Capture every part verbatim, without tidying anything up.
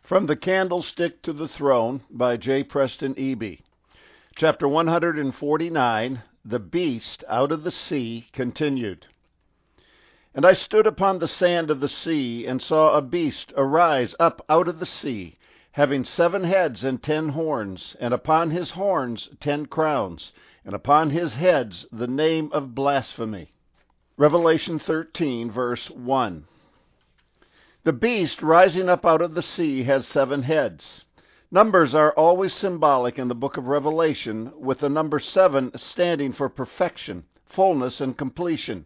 From the Candlestick to the Throne by J. Preston Eby. Chapter one hundred forty-nine, The Beast Out of the Sea, continued. And I stood upon the sand of the sea, and saw a beast arise up out of the sea, having seven heads and ten horns, and upon his horns ten crowns, and upon his heads the name of blasphemy. Revelation thirteen, verse one. The beast rising up out of the sea has seven heads. Numbers are always symbolic in the book of Revelation, with the number seven standing for perfection, fullness, and completion.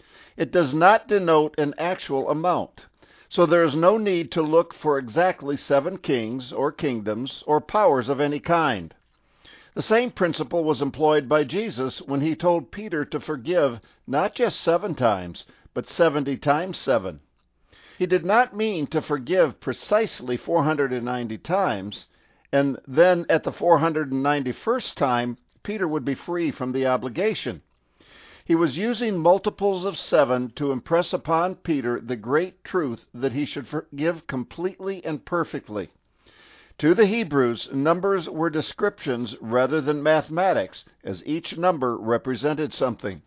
It does not denote an actual amount, so there is no need to look for exactly seven kings or kingdoms or powers of any kind. The same principle was employed by Jesus when he told Peter to forgive not just seven times, but seventy times seven. He did not mean to forgive precisely four hundred ninety times, and then at the four hundred ninety-first time, Peter would be free from the obligation. He was using multiples of seven to impress upon Peter the great truth that he should forgive completely and perfectly. To the Hebrews, numbers were descriptions rather than mathematics, as each number represented something.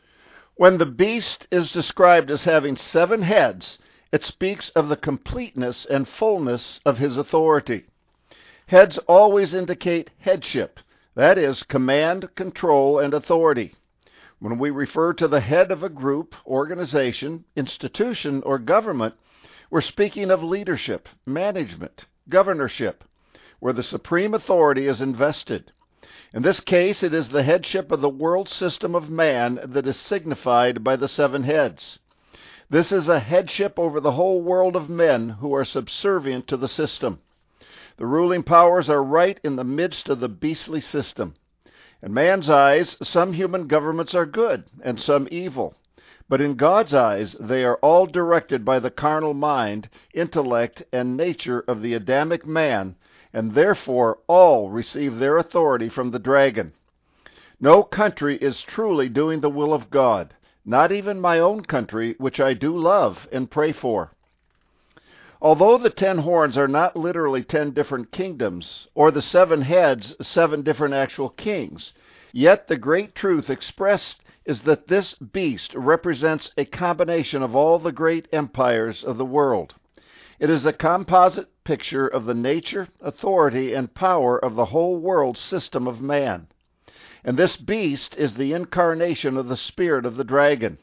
When the beast is described as having seven heads, it speaks of the completeness and fullness of his authority. Heads always indicate headship, that is, command, control, and authority. When we refer to the head of a group, organization, institution, or government, we're speaking of leadership, management, governorship, where the supreme authority is invested. In this case, it is the headship of the world system of man that is signified by the seven heads. This is a headship over the whole world of men who are subservient to the system. The ruling powers are right in the midst of the beastly system. In man's eyes, some human governments are good and some evil. But in God's eyes, they are all directed by the carnal mind, intellect, and nature of the Adamic man, and therefore all receive their authority from the dragon. No country is truly doing the will of God. Not even my own country, which I do love and pray for. Although the ten horns are not literally ten different kingdoms, or the seven heads seven different actual kings, yet the great truth expressed is that this beast represents a combination of all the great empires of the world. It is a composite picture of the nature, authority, and power of the whole world system of man. And this beast is the incarnation of the spirit of the dragon.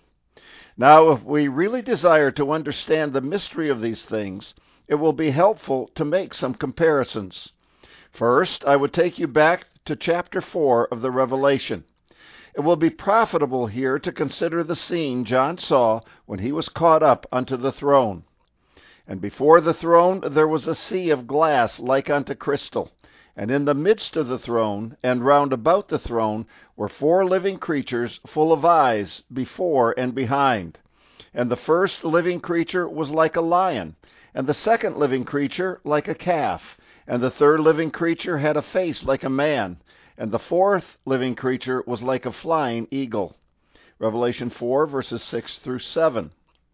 Now, if we really desire to understand the mystery of these things, it will be helpful to make some comparisons. First, I would take you back to chapter four of the Revelation. It will be profitable here to consider the scene John saw when he was caught up unto the throne. And before the throne there was a sea of glass like unto crystal. And in the midst of the throne, and round about the throne, were four living creatures full of eyes before and behind. And the first living creature was like a lion, and the second living creature like a calf, and the third living creature had a face like a man, and the fourth living creature was like a flying eagle. Revelation four, verses six through seven.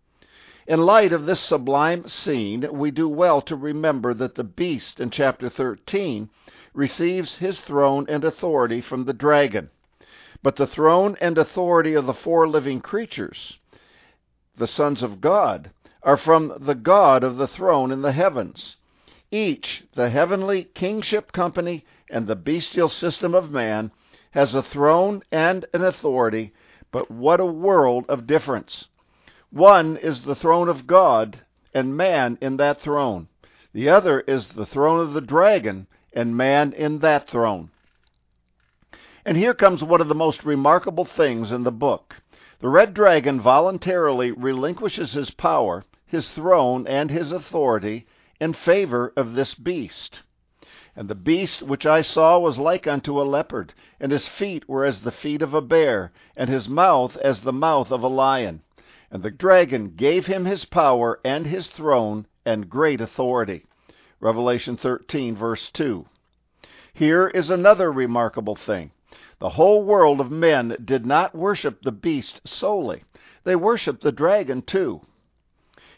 In light of this sublime scene, we do well to remember that the beast in chapter thirteen receives his throne and authority from the dragon. But the throne and authority of the four living creatures, the sons of God, are from the God of the throne in the heavens. Each, the heavenly kingship company and the bestial system of man, has a throne and an authority, but what a world of difference. One is the throne of God, and man in that throne. The other is the throne of the dragon, and man in that throne. And here comes one of the most remarkable things in the book. The red dragon voluntarily relinquishes his power, his throne, and his authority in favor of this beast. And the beast which I saw was like unto a leopard, and his feet were as the feet of a bear, and his mouth as the mouth of a lion. And the dragon gave him his power and his throne and great authority. Revelation thirteen, verse two. Here is another remarkable thing. The whole world of men did not worship the beast solely. They worshiped the dragon too.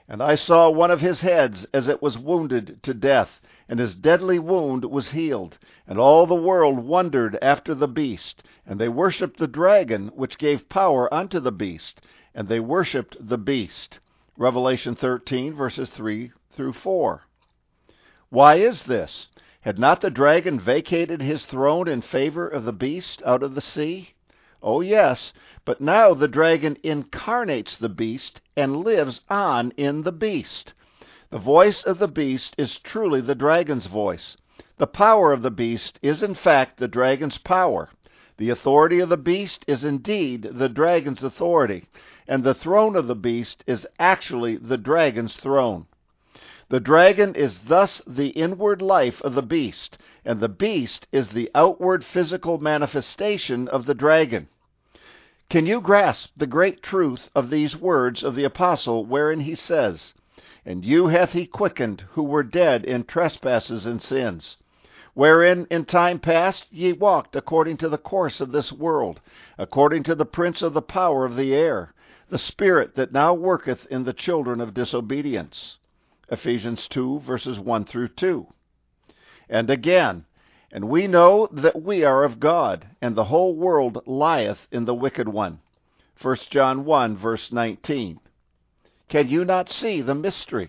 And I saw one of his heads as it was wounded to death, and his deadly wound was healed. And all the world wondered after the beast, and they worshipped the dragon, which gave power unto the beast, and they worshipped the beast. Revelation thirteen, verses three through four. Why is this? Had not the dragon vacated his throne in favor of the beast out of the sea? Oh, yes, but now the dragon incarnates the beast and lives on in the beast. The voice of the beast is truly the dragon's voice. The power of the beast is in fact the dragon's power. The authority of the beast is indeed the dragon's authority, and the throne of the beast is actually the dragon's throne. The dragon is thus the inward life of the beast, and the beast is the outward physical manifestation of the dragon. Can you grasp the great truth of these words of the apostle, wherein he says, "And you hath he quickened, who were dead in trespasses and sins, wherein in time past ye walked according to the course of this world, according to the prince of the power of the air, the spirit that now worketh in the children of disobedience." Ephesians two, verses one through two. And again, "And we know that we are of God, and the whole world lieth in the wicked one." First John one, verse nineteen. Can you not see the mystery?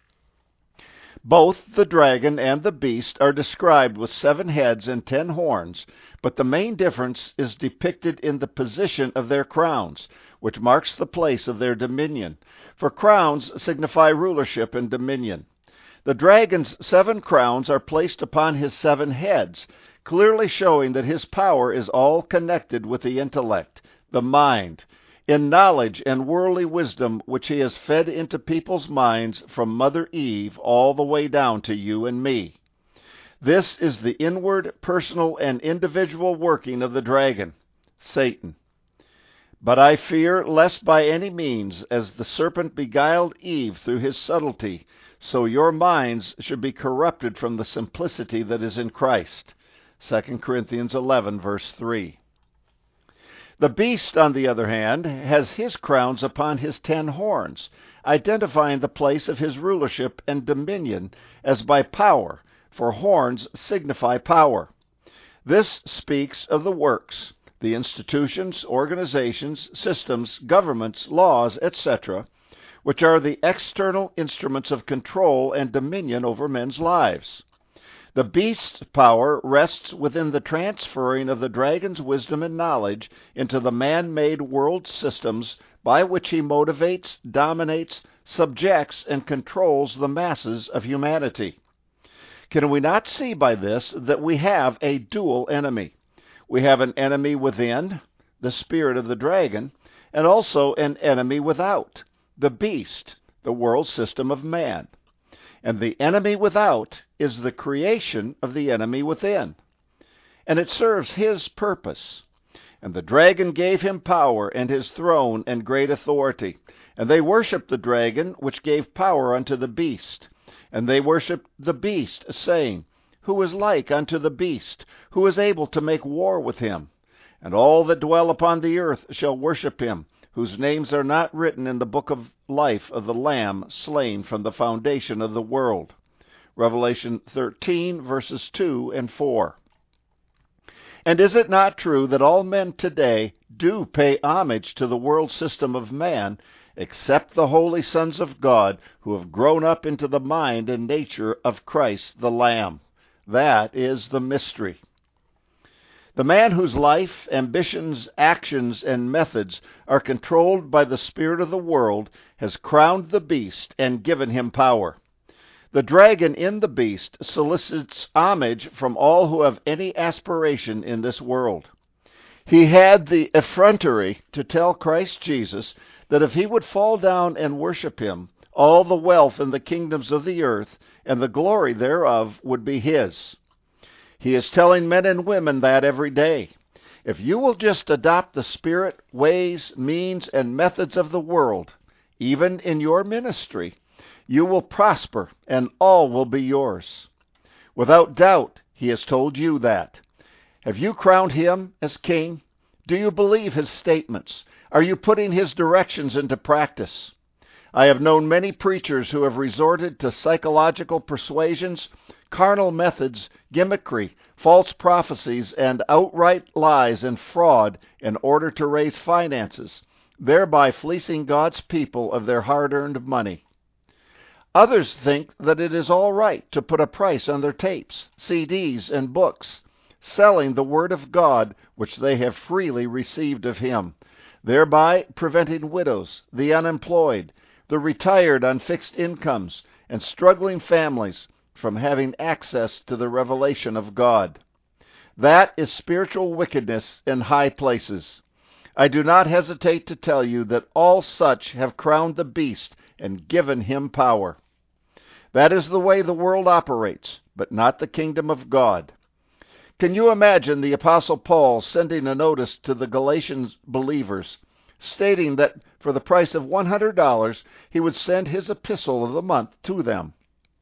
Both the dragon and the beast are described with seven heads and ten horns, but the main difference is depicted in the position of their crowns, which marks the place of their dominion. For crowns signify rulership and dominion. The dragon's seven crowns are placed upon his seven heads, clearly showing that his power is all connected with the intellect, the mind, in knowledge and worldly wisdom which he has fed into people's minds from Mother Eve all the way down to you and me. This is the inward, personal, and individual working of the dragon, Satan. But I fear lest by any means, as the serpent beguiled Eve through his subtlety, so your minds should be corrupted from the simplicity that is in Christ. Second Corinthians eleven, verse three. The beast, on the other hand, has his crowns upon his ten horns, identifying the place of his rulership and dominion as by power, for horns signify power. This speaks of the works, the institutions, organizations, systems, governments, laws, et cetera, which are the external instruments of control and dominion over men's lives. The beast's power rests within the transferring of the dragon's wisdom and knowledge into the man-made world systems by which he motivates, dominates, subjects, and controls the masses of humanity. Can we not see by this that we have a dual enemy? We have an enemy within, the spirit of the dragon, and also an enemy without, the beast, the world system of man. And the enemy without is the creation of the enemy within. And it serves his purpose. And the dragon gave him power and his throne and great authority. And they worshipped the dragon, which gave power unto the beast. And they worshipped the beast, saying, "Who is like unto the beast? Who is able to make war with him? And all that dwell upon the earth shall worship him, whose names are not written in the book of life of the Lamb slain from the foundation of the world." Revelation thirteen, verses two and four. And is it not true that all men today do pay homage to the world system of man, except the holy sons of God who have grown up into the mind and nature of Christ the Lamb? That is the mystery. The man whose life, ambitions, actions, and methods are controlled by the spirit of the world has crowned the beast and given him power. The dragon in the beast solicits homage from all who have any aspiration in this world. He had the effrontery to tell Christ Jesus that if he would fall down and worship him, all the wealth and the kingdoms of the earth and the glory thereof would be his. He is telling men and women that every day. If you will just adopt the spirit, ways, means, and methods of the world, even in your ministry, you will prosper and all will be yours. Without doubt, he has told you that. Have you crowned him as king? Do you believe his statements? Are you putting his directions into practice? I have known many preachers who have resorted to psychological persuasions, carnal methods, gimmickry, false prophecies, and outright lies and fraud in order to raise finances, thereby fleecing God's people of their hard-earned money. Others think that it is all right to put a price on their tapes, C Ds, and books, selling the Word of God which they have freely received of Him, thereby preventing widows, the unemployed, the retired on fixed incomes, and struggling families from having access to the revelation of God. That is spiritual wickedness in high places. I do not hesitate to tell you that all such have crowned the beast and given him power. That is the way the world operates, but not the kingdom of God. Can you imagine the Apostle Paul sending a notice to the Galatian believers, stating that for the price of one hundred dollars he would send his epistle of the month to them?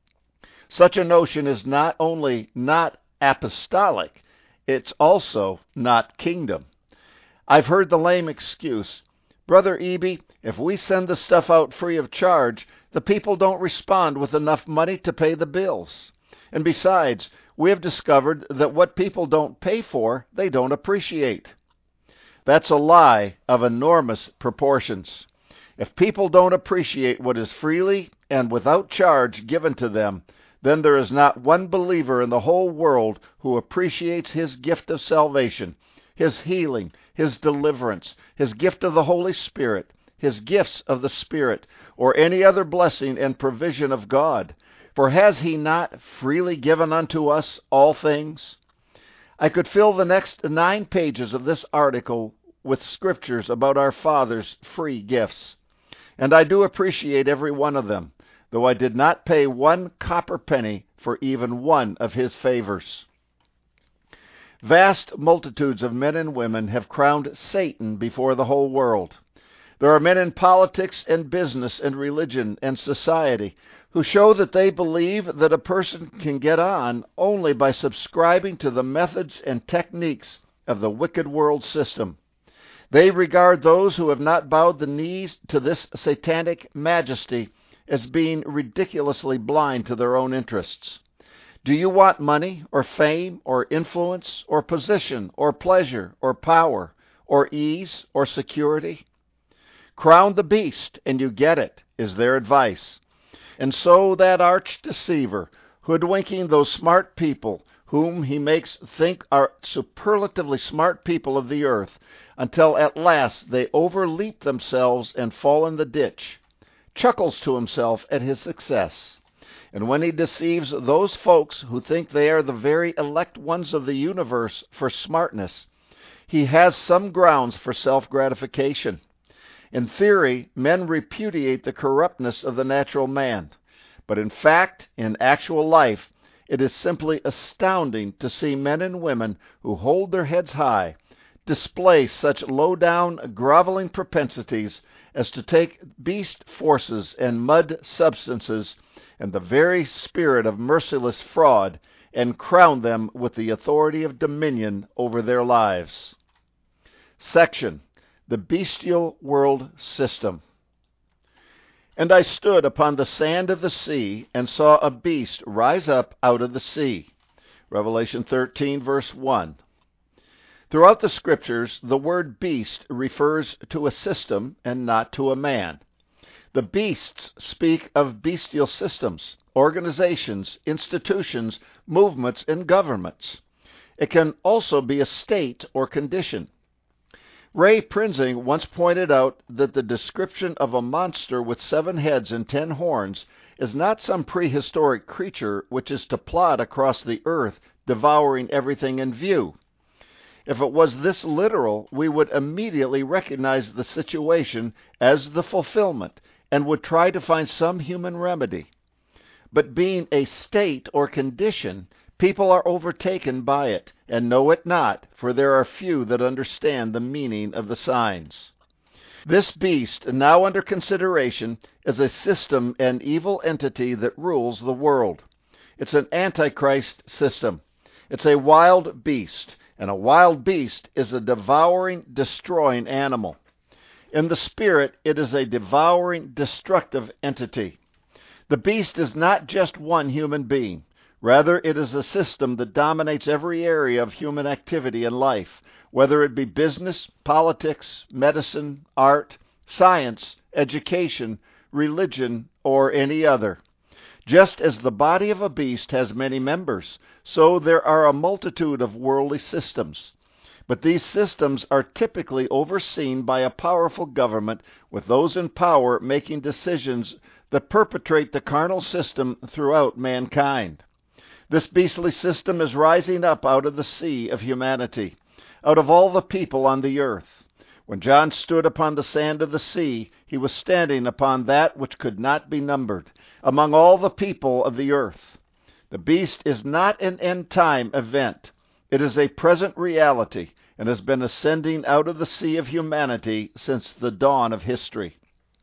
Such a notion is not only not apostolic, it's also not kingdom. I've heard the lame excuse, Brother Eby, if we send the stuff out free of charge, the people don't respond with enough money to pay the bills. And besides, we have discovered that what people don't pay for, they don't appreciate. That's a lie of enormous proportions. If people don't appreciate what is freely and without charge given to them, then there is not one believer in the whole world who appreciates His gift of salvation, His healing, His deliverance, His gift of the Holy Spirit, His gifts of the Spirit, or any other blessing and provision of God. For has He not freely given unto us all things? I could fill the next nine pages of this article with scriptures about our Father's free gifts. And I do appreciate every one of them, though I did not pay one copper penny for even one of His favors. Vast multitudes of men and women have crowned Satan before the whole world. There are men in politics and business and religion and society who show that they believe that a person can get on only by subscribing to the methods and techniques of the wicked world system. They regard those who have not bowed the knees to this satanic majesty as being ridiculously blind to their own interests. Do you want money or fame or influence or position or pleasure or power or ease or security? Crown the beast and you get it, is their advice. And so that arch deceiver, hoodwinking those smart people whom he makes think are superlatively smart people of the earth, until at last they overleap themselves and fall in the ditch, chuckles to himself at his success. And when he deceives those folks who think they are the very elect ones of the universe for smartness, he has some grounds for self-gratification. In theory, men repudiate the corruptness of the natural man. But in fact, in actual life, it is simply astounding to see men and women who hold their heads high display such low-down, groveling propensities as to take beast forces and mud substances and the very spirit of merciless fraud and crown them with the authority of dominion over their lives. Section: The Bestial World System. And I stood upon the sand of the sea, and saw a beast rise up out of the sea. Revelation thirteen, verse one. Throughout the Scriptures, the word beast refers to a system and not to a man. The beasts speak of bestial systems, organizations, institutions, movements, and governments. It can also be a state or condition. Ray Prinzing once pointed out that the description of a monster with seven heads and ten horns is not some prehistoric creature which is to plod across the earth, devouring everything in view. If it was this literal, we would immediately recognize the situation as the fulfillment and would try to find some human remedy. But being a state or condition, people are overtaken by it, and know it not, for there are few that understand the meaning of the signs. This beast, now under consideration, is a system and evil entity that rules the world. It's an antichrist system. It's a wild beast, and a wild beast is a devouring, destroying animal. In the spirit, it is a devouring, destructive entity. The beast is not just one human being. Rather, it is a system that dominates every area of human activity and life, whether it be business, politics, medicine, art, science, education, religion, or any other. Just as the body of a beast has many members, so there are a multitude of worldly systems. But these systems are typically overseen by a powerful government, with those in power making decisions that perpetrate the carnal system throughout mankind. This beastly system is rising up out of the sea of humanity, out of all the people on the earth. When John stood upon the sand of the sea, he was standing upon that which could not be numbered, among all the people of the earth. The beast is not an end-time event. It is a present reality, and has been ascending out of the sea of humanity since the dawn of history.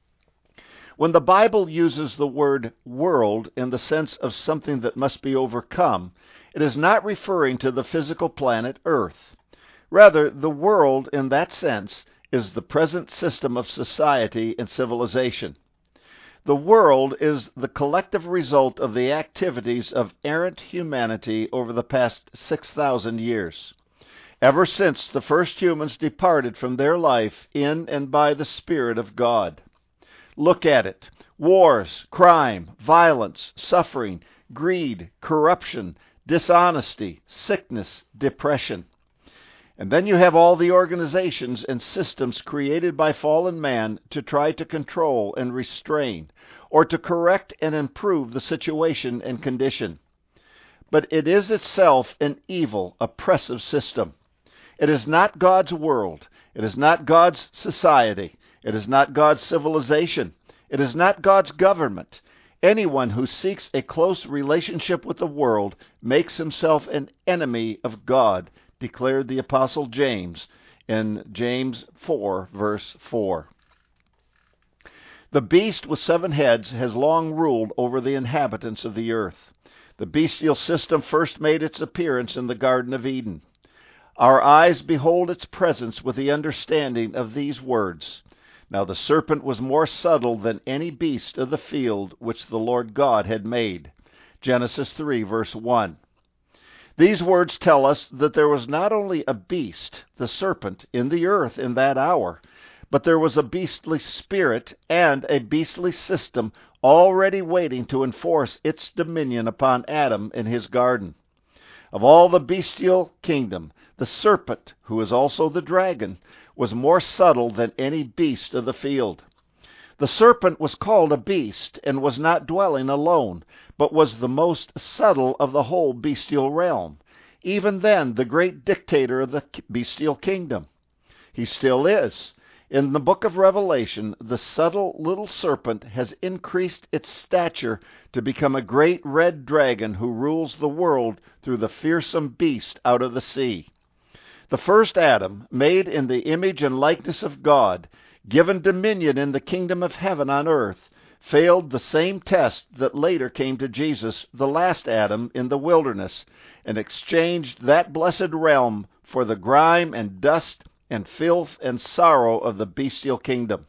When the Bible uses the word world in the sense of something that must be overcome, it is not referring to the physical planet Earth. Rather, the world in that sense is the present system of society and civilization. The world is the collective result of the activities of errant humanity over the past six thousand years. Ever since the first humans departed from their life in and by the Spirit of God. Look at it. Wars, crime, violence, suffering, greed, corruption, dishonesty, sickness, depression. And then you have all the organizations and systems created by fallen man to try to control and restrain, or to correct and improve the situation and condition. But it is itself an evil, oppressive system. It is not God's world. It is not God's society. It is not God's civilization. It is not God's government. Anyone who seeks a close relationship with the world makes himself an enemy of God, declared the Apostle James in James four, verse four. The beast with seven heads has long ruled over the inhabitants of the earth. The bestial system first made its appearance in the Garden of Eden. Our eyes behold its presence with the understanding of these words. Now the serpent was more subtle than any beast of the field which the Lord God had made. Genesis three, verse one. These words tell us that there was not only a beast, the serpent, in the earth in that hour, but there was a beastly spirit and a beastly system already waiting to enforce its dominion upon Adam in his garden. Of all the bestial kingdom, the serpent, who is also the dragon, was more subtle than any beast of the field. The serpent was called a beast, and was not dwelling alone, but was the most subtle of the whole bestial realm, even then the great dictator of the bestial kingdom. He still is. In the book of Revelation, the subtle little serpent has increased its stature to become a great red dragon who rules the world through the fearsome beast out of the sea. The first Adam, made in the image and likeness of God, given dominion in the kingdom of heaven on earth, failed the same test that later came to Jesus, the last Adam, in the wilderness, and exchanged that blessed realm for the grime and dust and filth and sorrow of the bestial kingdom.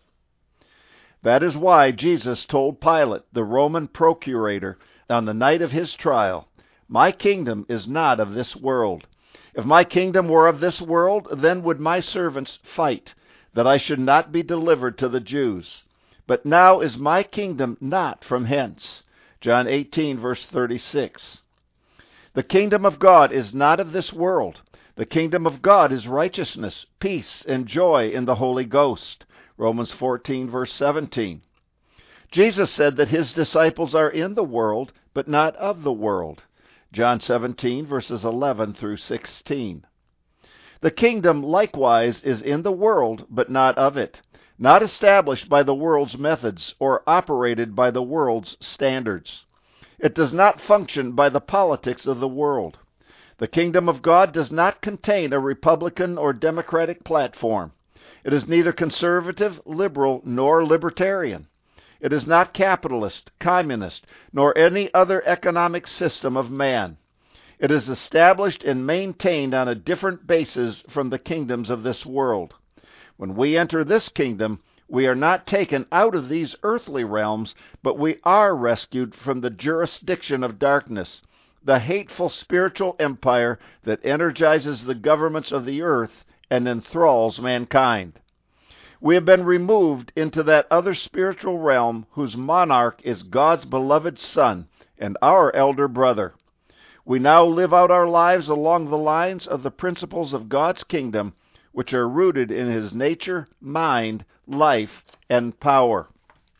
That is why Jesus told Pilate, the Roman procurator, on the night of his trial, "My kingdom is not of this world. If my kingdom were of this world, then would my servants fight, that I should not be delivered to the Jews. But now is my kingdom not from hence." John eighteen, verse thirty-six. The kingdom of God is not of this world. The kingdom of God is righteousness, peace, and joy in the Holy Ghost. Romans fourteen, verse seventeen. Jesus said that his disciples are in the world, but not of the world. John seventeen, verses eleven through sixteen. The kingdom likewise is in the world, but not of it, not established by the world's methods or operated by the world's standards. It does not function by the politics of the world. The kingdom of God does not contain a Republican or Democratic platform. It is neither conservative, liberal, nor libertarian. It is not capitalist, communist, nor any other economic system of man. It is established and maintained on a different basis from the kingdoms of this world. When we enter this kingdom, we are not taken out of these earthly realms, but we are rescued from the jurisdiction of darkness, the hateful spiritual empire that energizes the governments of the earth and enthralls mankind. We have been removed into that other spiritual realm whose monarch is God's beloved Son and our elder brother. We now live out our lives along the lines of the principles of God's kingdom, which are rooted in His nature, mind, life, and power.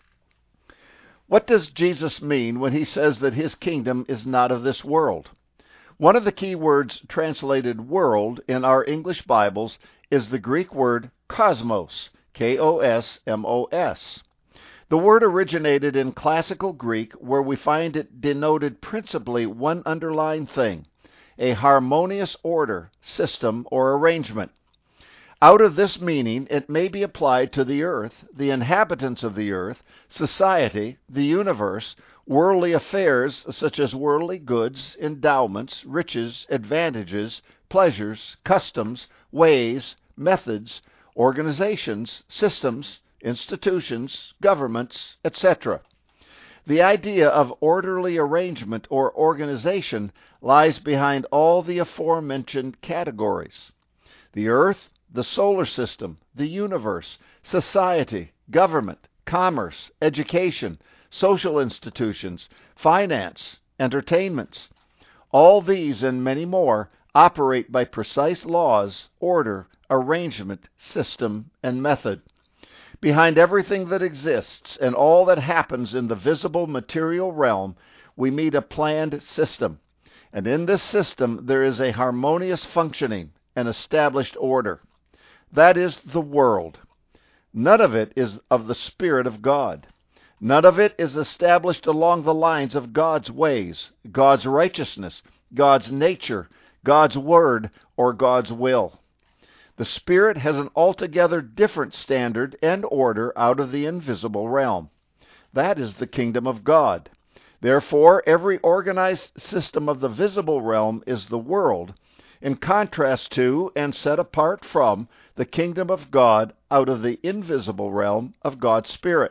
What does Jesus mean when He says that His kingdom is not of this world? One of the key words translated world in our English Bibles is the Greek word cosmos, K O S M O S. The word originated in classical Greek, where we find it denoted principally one underlying thing, a harmonious order, system, or arrangement. Out of this meaning, it may be applied to the earth, the inhabitants of the earth, society, the universe, worldly affairs such as worldly goods, endowments, riches, advantages, pleasures, customs, ways, methods, organizations, systems, institutions, governments, et cetera. The idea of orderly arrangement or organization lies behind all the aforementioned categories. The earth, the solar system, the universe, society, government, commerce, education, social institutions, finance, entertainments. All these and many more operate by precise laws, order, arrangement, system, and method. Behind everything that exists and all that happens in the visible material realm, we meet a planned system. And in this system, there is a harmonious functioning, an established order. That is the world. None of it is of the Spirit of God. None of it is established along the lines of God's ways, God's righteousness, God's nature, God's word, or God's will. The Spirit has an altogether different standard and order out of the invisible realm. That is the kingdom of God. Therefore, every organized system of the visible realm is the world, in contrast to and set apart from the kingdom of God out of the invisible realm of God's Spirit.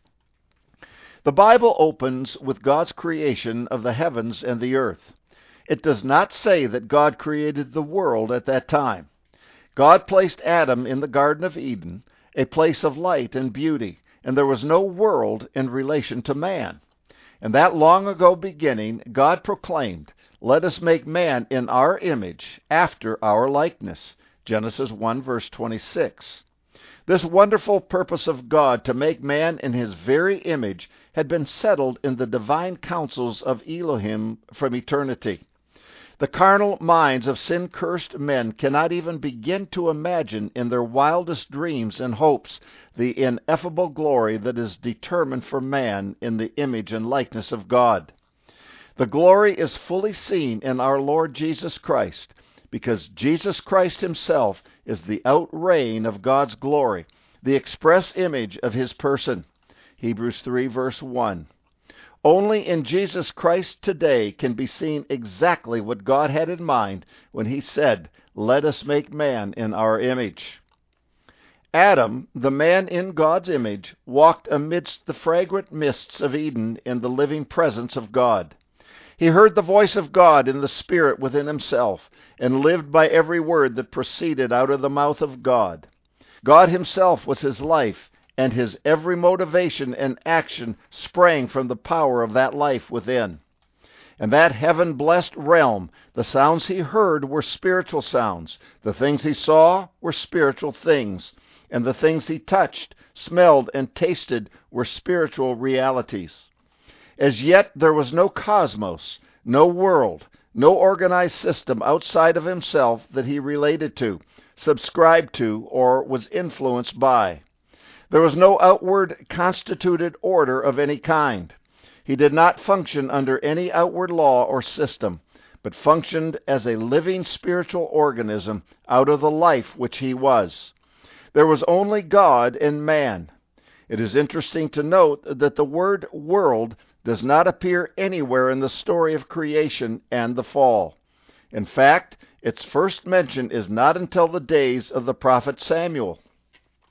The Bible opens with God's creation of the heavens and the earth. It does not say that God created the world at that time. God placed Adam in the Garden of Eden, a place of light and beauty, and there was no world in relation to man. In that long ago beginning, God proclaimed, "Let us make man in our image, after our likeness." Genesis one, verse twenty-six. This wonderful purpose of God to make man in His very image had been settled in the divine counsels of Elohim from eternity. The carnal minds of sin-cursed men cannot even begin to imagine in their wildest dreams and hopes the ineffable glory that is determined for man in the image and likeness of God. The glory is fully seen in our Lord Jesus Christ, because Jesus Christ Himself is the outreign of God's glory, the express image of His person. Hebrews three, verse one. Only in Jesus Christ today can be seen exactly what God had in mind when He said, "Let us make man in our image." Adam, the man in God's image, walked amidst the fragrant mists of Eden in the living presence of God. He heard the voice of God in the Spirit within himself, and lived by every word that proceeded out of the mouth of God. God Himself was his life, and his every motivation and action sprang from the power of that life within. In that heaven-blessed realm, the sounds he heard were spiritual sounds, the things he saw were spiritual things, and the things he touched, smelled, and tasted were spiritual realities. As yet there was no cosmos, no world, no organized system outside of himself that he related to, subscribed to, or was influenced by. There was no outward constituted order of any kind. He did not function under any outward law or system, but functioned as a living spiritual organism out of the life which he was. There was only God and man. It is interesting to note that the word world does not appear anywhere in the story of creation and the fall. In fact, its first mention is not until the days of the prophet Samuel.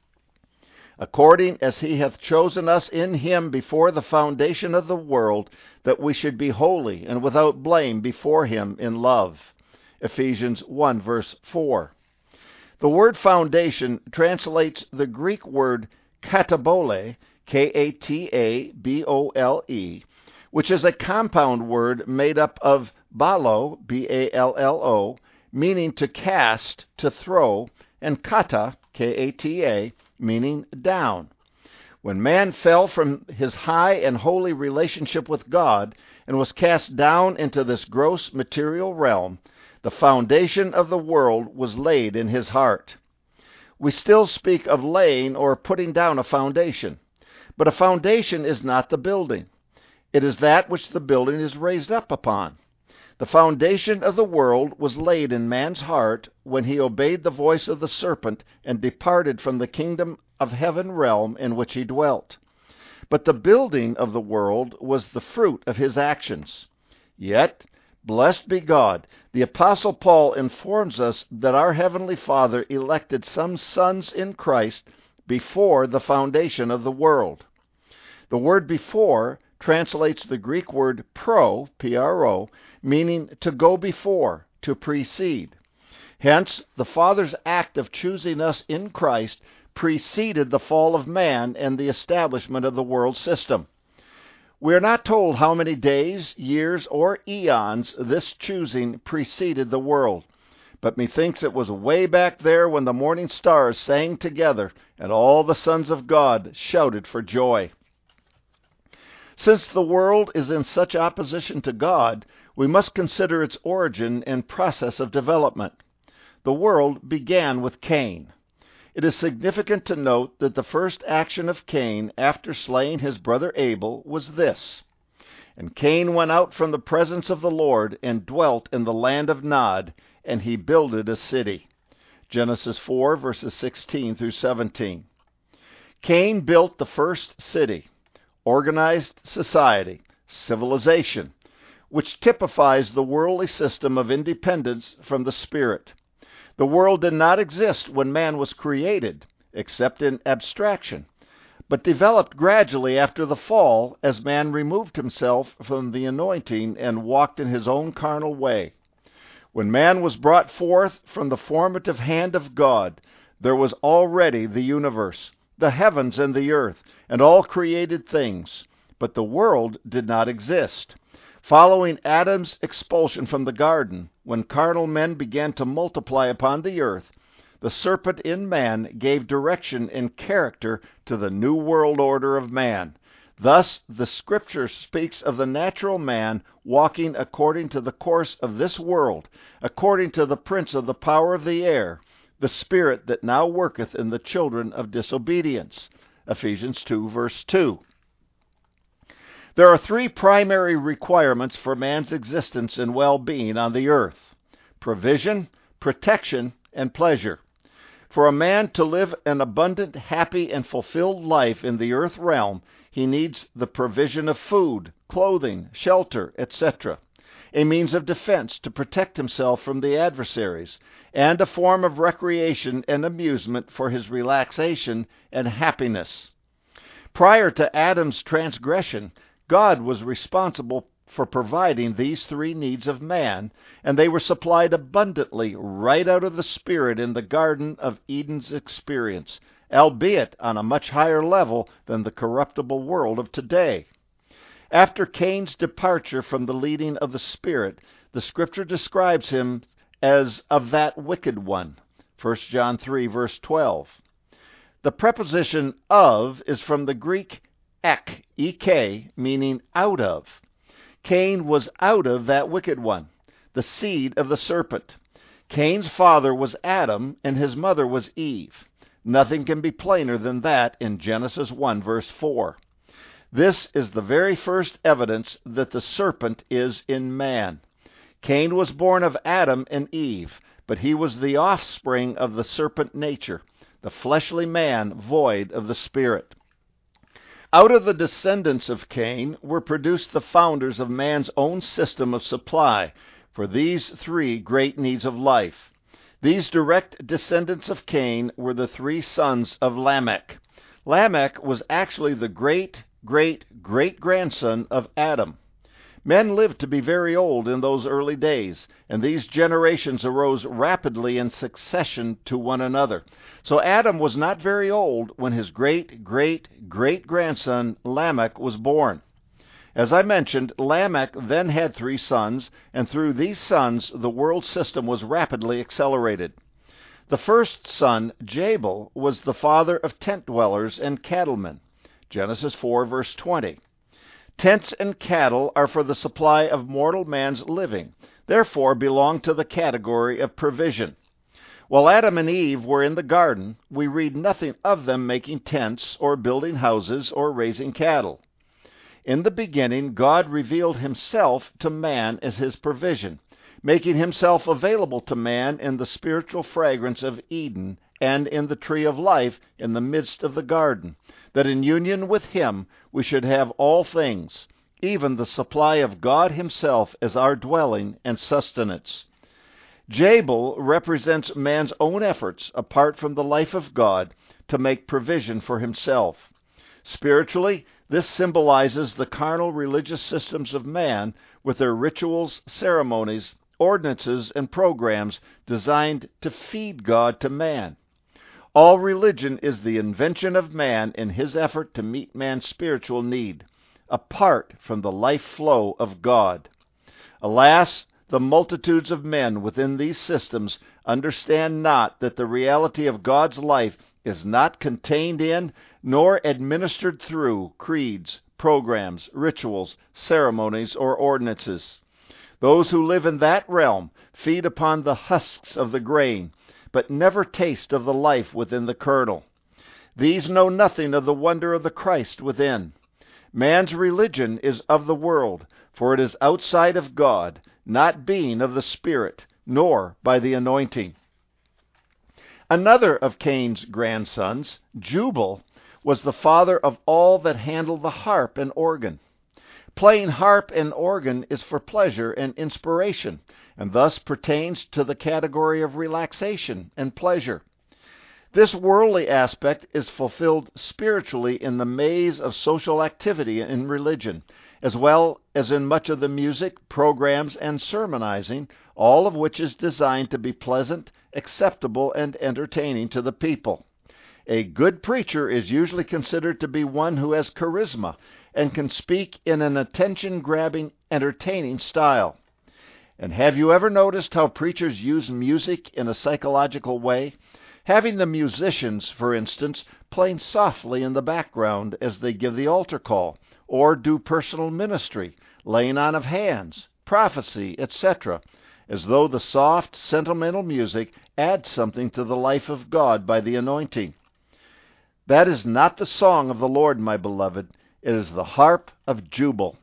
according as he hath chosen us in him before the foundation of the world, that we should be holy and without blame before him in love. Ephesians one, verse four. The word foundation translates the Greek word katabole, K A T A B O L E, which is a compound word made up of ballo, B A L L O, meaning to cast, to throw, and kata, K A T A, meaning down. When man fell from his high and holy relationship with God and was cast down into this gross material realm, the foundation of the world was laid in his heart. We still speak of laying or putting down a foundation, but a foundation is not the building. It is that which the building is raised up upon. The foundation of the world was laid in man's heart when he obeyed the voice of the serpent and departed from the kingdom of heaven realm in which he dwelt. But the building of the world was the fruit of his actions. Yet, blessed be God, the Apostle Paul informs us that our Heavenly Father elected some sons in Christ before the foundation of the world. The word before translates the Greek word pro, P R O, meaning to go before, to precede. Hence, the Father's act of choosing us in Christ preceded the fall of man and the establishment of the world system. We are not told how many days, years, or eons this choosing preceded the world, but methinks it was way back there when the morning stars sang together and all the sons of God shouted for joy. Since the world is in such opposition to God, we must consider its origin and process of development. The world began with Cain. It is significant to note that the first action of Cain after slaying his brother Abel was this: "And Cain went out from the presence of the Lord, and dwelt in the land of Nod, and he builded a city." Genesis four, verses sixteen through seventeen. Cain built the first city, organized society, civilization, which typifies the worldly system of independence from the Spirit. The world did not exist when man was created, except in abstraction, but developed gradually after the fall as man removed himself from the anointing and walked in his own carnal way. When man was brought forth from the formative hand of God, there was already the universe, the heavens and the earth, and all created things, but the world did not exist. Following Adam's expulsion from the garden, when carnal men began to multiply upon the earth, the serpent in man gave direction and character to the new world order of man. Thus, the Scripture speaks of the natural man walking according to the course of this world, according to the prince of the power of the air, the spirit that now worketh in the children of disobedience. Ephesians two, verse two. There are three primary requirements for man's existence and well-being on the earth: provision, protection, and pleasure. For a man to live an abundant, happy, and fulfilled life in the earth realm, he needs the provision of food, clothing, shelter, et cetera, a means of defense to protect himself from the adversaries, and a form of recreation and amusement for his relaxation and happiness. Prior to Adam's transgression, God was responsible for providing these three needs of man, and they were supplied abundantly right out of the Spirit in the Garden of Eden's experience, albeit on a much higher level than the corruptible world of today. After Cain's departure from the leading of the Spirit, the Scripture describes him as of that wicked one, First John three, verse twelve. The preposition of is from the Greek ek, ek, meaning out of. Cain was out of that wicked one, the seed of the serpent. Cain's father was Adam, and his mother was Eve. Nothing can be plainer than that in Genesis one, verse four. This is the very first evidence that the serpent is in man. Cain was born of Adam and Eve, but he was the offspring of the serpent nature, the fleshly man void of the Spirit. Out of the descendants of Cain were produced the founders of man's own system of supply for these three great needs of life. These direct descendants of Cain were the three sons of Lamech. Lamech was actually the great, great, great-grandson of Adam. Men lived to be very old in those early days, and these generations arose rapidly in succession to one another. So Adam was not very old when his great, great, great-grandson Lamech was born. As I mentioned, Lamech then had three sons, and through these sons the world system was rapidly accelerated. The first son, Jabal, was the father of tent dwellers and cattlemen. Genesis four, verse twenty. Tents and cattle are for the supply of mortal man's living, therefore belong to the category of provision. While Adam and Eve were in the garden, we read nothing of them making tents or building houses or raising cattle. In the beginning, God revealed himself to man as his provision, making himself available to man in the spiritual fragrance of Eden and in the tree of life in the midst of the garden, that in union with him we should have all things, even the supply of God himself as our dwelling and sustenance. Jabal represents man's own efforts, apart from the life of God, to make provision for himself. Spiritually, this symbolizes the carnal religious systems of man with their rituals, ceremonies, ordinances, and programs designed to feed God to man. All religion is the invention of man in his effort to meet man's spiritual need, apart from the life flow of God. Alas, the multitudes of men within these systems understand not that the reality of God's life is not contained in nor administered through creeds, programs, rituals, ceremonies, or ordinances. Those who live in that realm feed upon the husks of the grain, but never taste of the life within the kernel. These know nothing of the wonder of the Christ within. Man's religion is of the world, for it is outside of God, not being of the Spirit, nor by the anointing. Another of Cain's grandsons, Jubal, was the father of all that handle the harp and organ. Playing harp and organ is for pleasure and inspiration, and thus pertains to the category of relaxation and pleasure. This worldly aspect is fulfilled spiritually in the maze of social activity in religion, as well as in much of the music, programs, and sermonizing, all of which is designed to be pleasant, acceptable, and entertaining to the people. A good preacher is usually considered to be one who has charisma and can speak in an attention-grabbing, entertaining style. And have you ever noticed how preachers use music in a psychological way? Having the musicians, for instance, playing softly in the background as they give the altar call, or do personal ministry, laying on of hands, prophecy, et cetera, as though the soft, sentimental music adds something to the life of God by the anointing. That is not the song of the Lord, my beloved. It is the harp of Jubal.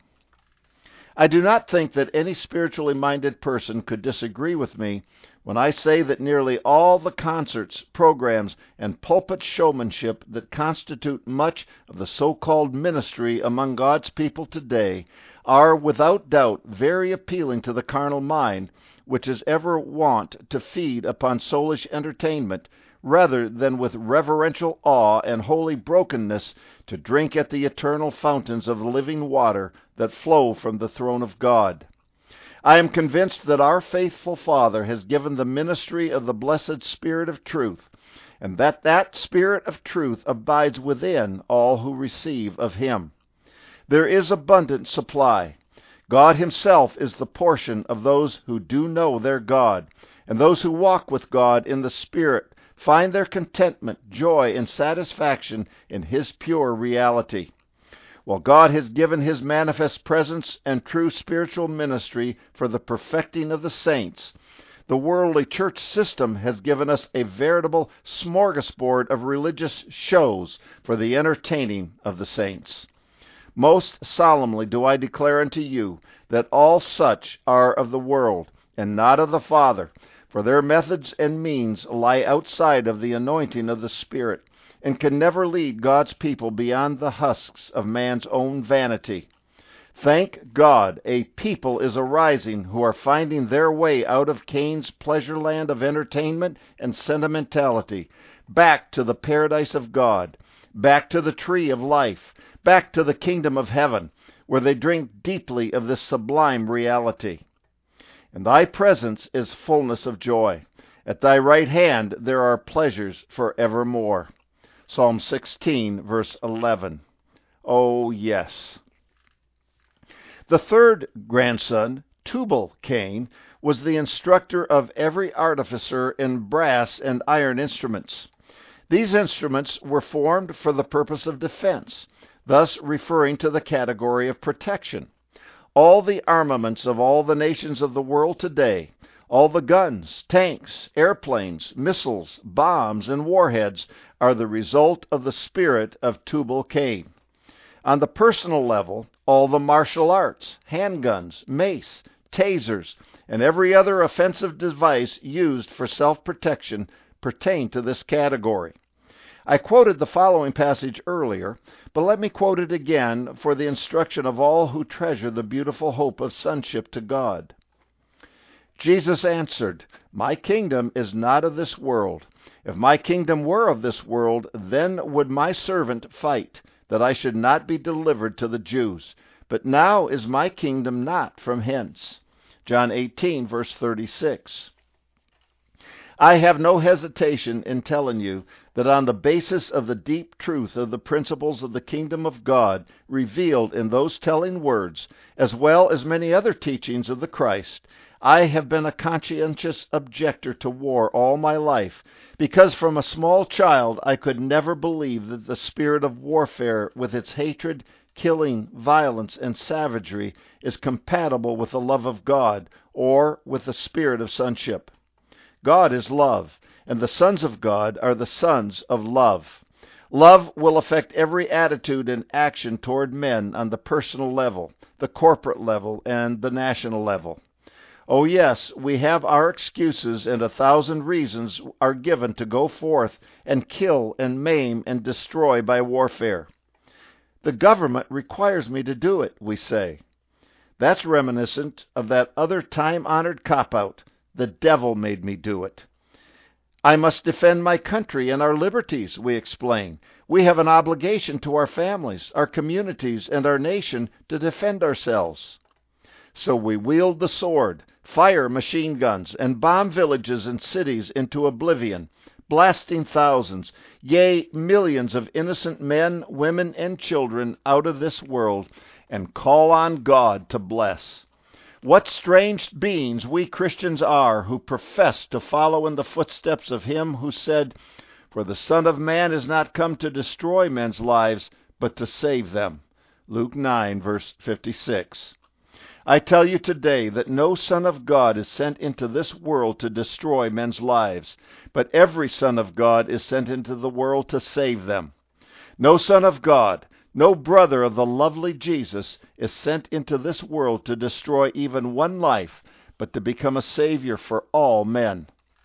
I do not think that any spiritually minded person could disagree with me when I say that nearly all the concerts, programs, and pulpit showmanship that constitute much of the so-called ministry among God's people today are without doubt very appealing to the carnal mind, which is ever wont to feed upon soulish entertainment, rather than with reverential awe and holy brokenness to drink at the eternal fountains of living water that flow from the throne of God. I am convinced that our faithful Father has given the ministry of the blessed Spirit of truth, and that that Spirit of truth abides within all who receive of Him. There is abundant supply. God Himself is the portion of those who do know their God, and those who walk with God in the Spirit find their contentment, joy, and satisfaction in His pure reality. While God has given His manifest presence and true spiritual ministry for the perfecting of the saints, the worldly church system has given us a veritable smorgasbord of religious shows for the entertaining of the saints. Most solemnly do I declare unto you that all such are of the world, and not of the Father, for their methods and means lie outside of the anointing of the Spirit, and can never lead God's people beyond the husks of man's own vanity. Thank God, a people is arising who are finding their way out of Cain's pleasure land of entertainment and sentimentality, back to the paradise of God, back to the tree of life, back to the kingdom of heaven, where they drink deeply of this sublime reality. In thy presence is fullness of joy. At thy right hand there are pleasures forevermore. Psalm sixteen, verse eleven. Oh, yes. The third grandson, Tubal-Cain, was the instructor of every artificer in brass and iron instruments. These instruments were formed for the purpose of defense, thus referring to the category of protection. All the armaments of all the nations of the world today, all the guns, tanks, airplanes, missiles, bombs, and warheads are the result of the spirit of Tubal-Cain. On the personal level, all the martial arts, handguns, mace, tasers, and every other offensive device used for self-protection pertain to this category. I quoted the following passage earlier, but let me quote it again for the instruction of all who treasure the beautiful hope of sonship to God. Jesus answered, "My kingdom is not of this world. If my kingdom were of this world, then would my servant fight, that I should not be delivered to the Jews. But now is my kingdom not from hence." John eighteen, verse thirty-six. I have no hesitation in telling you that on the basis of the deep truth of the principles of the kingdom of God revealed in those telling words, as well as many other teachings of the Christ, I have been a conscientious objector to war all my life, because from a small child I could never believe that the spirit of warfare, with its hatred, killing, violence, and savagery, is compatible with the love of God or with the spirit of sonship. God is love, and the sons of God are the sons of love. Love will affect every attitude and action toward men on the personal level, the corporate level, and the national level. Oh yes, we have our excuses, and a thousand reasons are given to go forth and kill and maim and destroy by warfare. The government requires me to do it, we say. That's reminiscent of that other time-honored cop-out, the devil made me do it. I must defend my country and our liberties, we explain. We have an obligation to our families, our communities, and our nation to defend ourselves. So we wield the sword, fire machine guns, and bomb villages and cities into oblivion, blasting thousands, yea, millions of innocent men, women, and children out of this world, and call on God to bless. What strange beings we Christians are who profess to follow in the footsteps of him who said, "For the Son of Man is not come to destroy men's lives, but to save them." Luke nine, verse fifty-six. I tell you today that no Son of God is sent into this world to destroy men's lives, but every Son of God is sent into the world to save them. No Son of God, no brother of the lovely Jesus is sent into this world to destroy even one life, but to become a Savior for all men.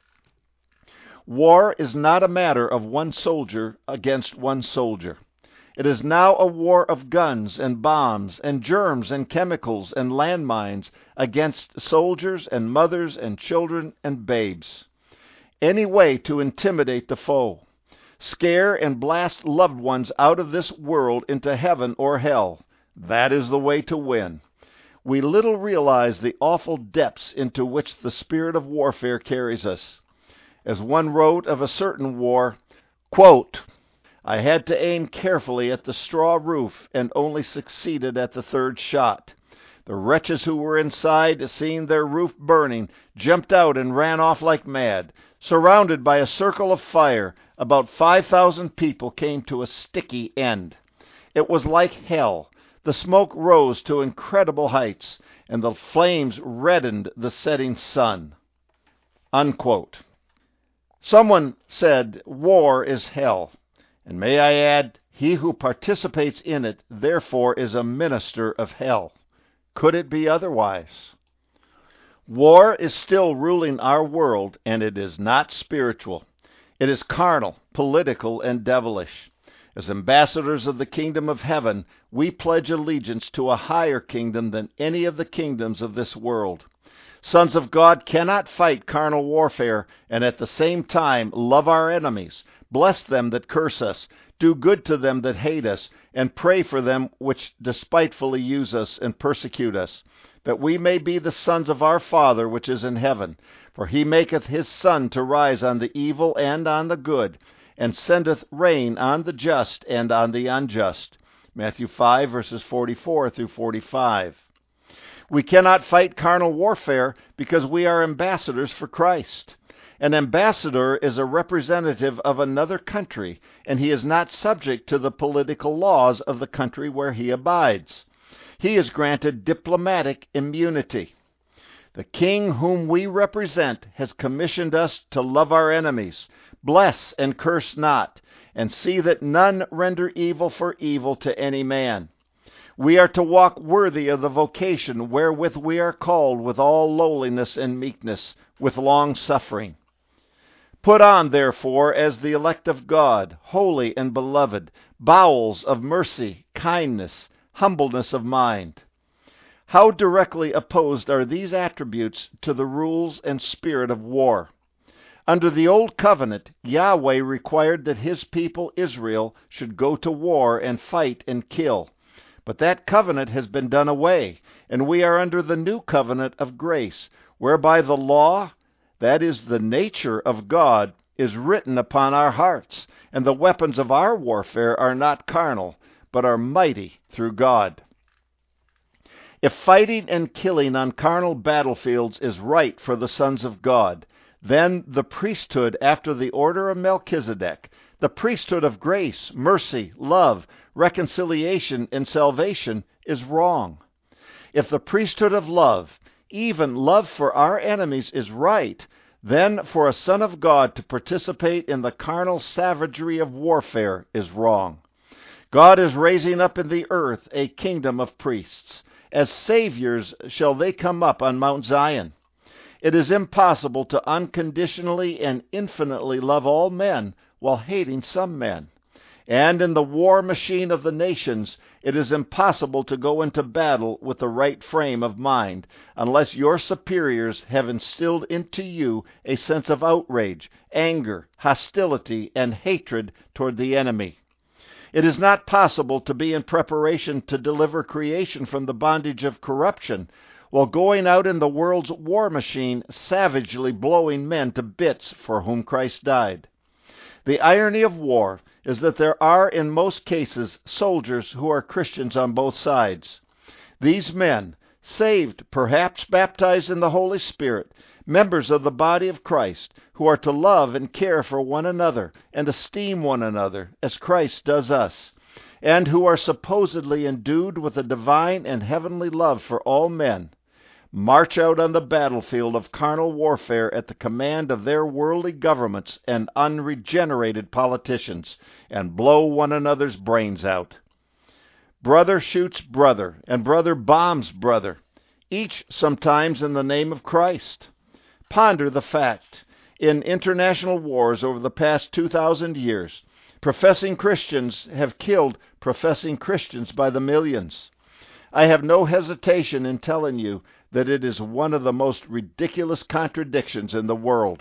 War is not a matter of one soldier against one soldier. It is now a war of guns and bombs and germs and chemicals and landmines against soldiers and mothers and children and babes. Any way to intimidate the foe, scare and blast loved ones out of this world into heaven or hell, that is the way to win. We little realize the awful depths into which the spirit of warfare carries us. As one wrote of a certain war, quote, "I had to aim carefully at the straw roof and only succeeded at the third shot. The wretches who were inside, seeing their roof burning, jumped out and ran off like mad. Surrounded by a circle of fire, about five thousand people came to a sticky end. It was like hell. The smoke rose to incredible heights, and the flames reddened the setting sun." Unquote. Someone said, war is hell. And may I add, he who participates in it, therefore, is a minister of hell. Could it be otherwise? War is still ruling our world, and it is not spiritual. It is carnal, political, and devilish. As ambassadors of the kingdom of heaven, we pledge allegiance to a higher kingdom than any of the kingdoms of this world. Sons of God cannot fight carnal warfare and at the same time love our enemies, Bless them that curse us, do good to them that hate us, and pray for them which despitefully use us and persecute us, that we may be the sons of our Father which is in heaven. For he maketh his sun to rise on the evil and on the good, and sendeth rain on the just and on the unjust. Matthew five, verses forty-four through forty-five. We cannot fight carnal warfare because we are ambassadors for Christ. An ambassador is a representative of another country, and he is not subject to the political laws of the country where he abides. He is granted diplomatic immunity. The King whom we represent has commissioned us to love our enemies, bless and curse not, and see that none render evil for evil to any man. We are to walk worthy of the vocation wherewith we are called, with all lowliness and meekness, with long suffering. Put on, therefore, as the elect of God, holy and beloved, bowels of mercy, kindness, humbleness of mind. How directly opposed are these attributes to the rules and spirit of war? Under the Old Covenant, Yahweh required that his people Israel should go to war and fight and kill. But that covenant has been done away, and we are under the new covenant of grace, whereby the law, that is, the nature of God, is written upon our hearts, and the weapons of our warfare are not carnal, but are mighty through God. If fighting and killing on carnal battlefields is right for the sons of God, then the priesthood after the order of Melchizedek, the priesthood of grace, mercy, love, reconciliation, and salvation, is wrong. If the priesthood of love, even love for our enemies, is right, then for a son of God to participate in the carnal savagery of warfare is wrong. God is raising up in the earth a kingdom of priests. As saviors shall they come up on Mount Zion. It is impossible to unconditionally and infinitely love all men while hating some men. And in the war machine of the nations, it is impossible to go into battle with the right frame of mind unless your superiors have instilled into you a sense of outrage, anger, hostility, and hatred toward the enemy. It is not possible to be in preparation to deliver creation from the bondage of corruption while going out in the world's war machine savagely blowing men to bits for whom Christ died. The irony of war is that there are in most cases soldiers who are Christians on both sides. These men, saved, perhaps baptized in the Holy Spirit, members of the body of Christ, who are to love and care for one another and esteem one another as Christ does us, and who are supposedly endued with a divine and heavenly love for all men, march out on the battlefield of carnal warfare at the command of their worldly governments and unregenerated politicians, and blow one another's brains out. Brother shoots brother, and brother bombs brother, each sometimes in the name of Christ. Ponder the fact. In international wars over the past two thousand years, professing Christians have killed professing Christians by the millions. I have no hesitation in telling you that it is one of the most ridiculous contradictions in the world.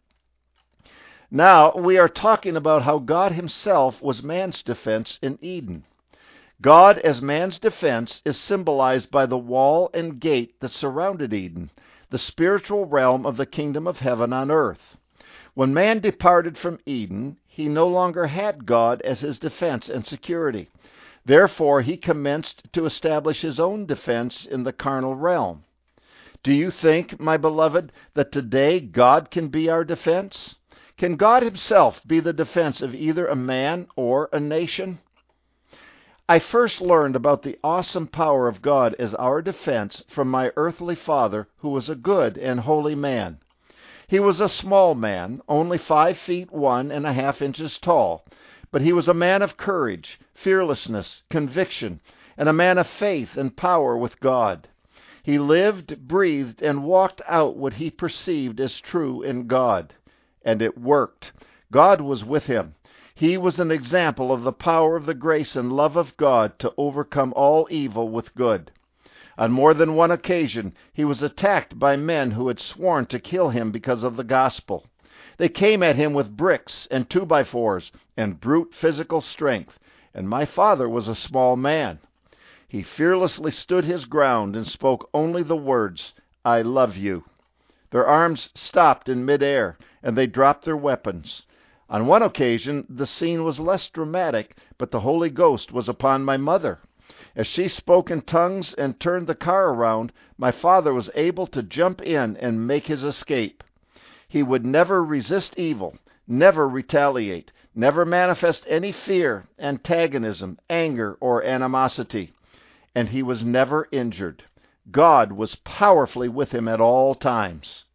Now, we are talking about how God himself was man's defense in Eden. God as man's defense is symbolized by the wall and gate that surrounded Eden, the spiritual realm of the kingdom of heaven on earth. When man departed from Eden, he no longer had God as his defense and security. Therefore, he commenced to establish his own defense in the carnal realm. Do you think, my beloved, that today God can be our defense? Can God himself be the defense of either a man or a nation? I first learned about the awesome power of God as our defense from my earthly father, who was a good and holy man. He was a small man, only five feet one and a half inches tall, but he was a man of courage, fearlessness, conviction, and a man of faith and power with God. He lived, breathed, and walked out what he perceived as true in God. And it worked. God was with him. He was an example of the power of the grace and love of God to overcome all evil with good. On more than one occasion, he was attacked by men who had sworn to kill him because of the gospel. They came at him with bricks and two-by-fours and brute physical strength, and my father was a small man. He fearlessly stood his ground and spoke only the words, "I love you." Their arms stopped in midair, and they dropped their weapons. On one occasion, the scene was less dramatic, but the Holy Ghost was upon my mother. As she spoke in tongues and turned the car around, my father was able to jump in and make his escape. He would never resist evil, never retaliate, never manifest any fear, antagonism, anger, or animosity. And he was never injured. God was powerfully with him at all times.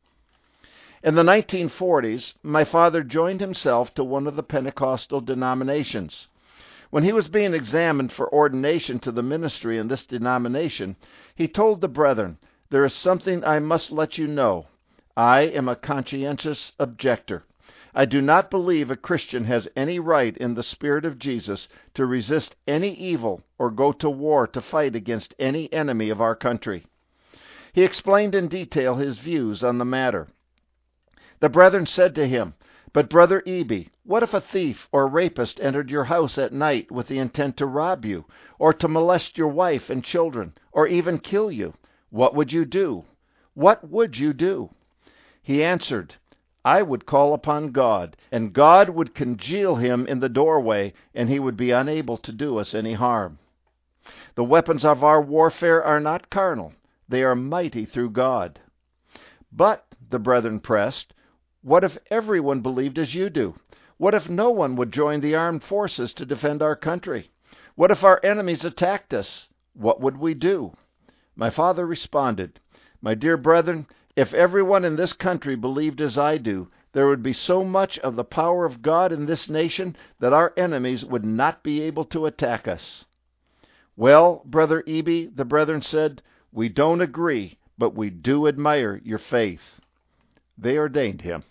In the nineteen forties, my father joined himself to one of the Pentecostal denominations. When he was being examined for ordination to the ministry in this denomination, he told the brethren, "There is something I must let you know. I am a conscientious objector. I do not believe a Christian has any right in the Spirit of Jesus to resist any evil or go to war to fight against any enemy of our country." He explained in detail his views on the matter. The brethren said to him, "But Brother Eby, what if a thief or rapist entered your house at night with the intent to rob you, or to molest your wife and children, or even kill you? What would you do? What would you do?" He answered, "I would call upon God, and God would congeal him in the doorway, and he would be unable to do us any harm." The weapons of our warfare are not carnal. They are mighty through God. "But," the brethren pressed, "what if everyone believed as you do? What if no one would join the armed forces to defend our country? What if our enemies attacked us? What would we do?" My father responded, "My dear brethren, if everyone in this country believed as I do, there would be so much of the power of God in this nation that our enemies would not be able to attack us." "Well, Brother Eby," the brethren said, "we don't agree, but we do admire your faith." They ordained him.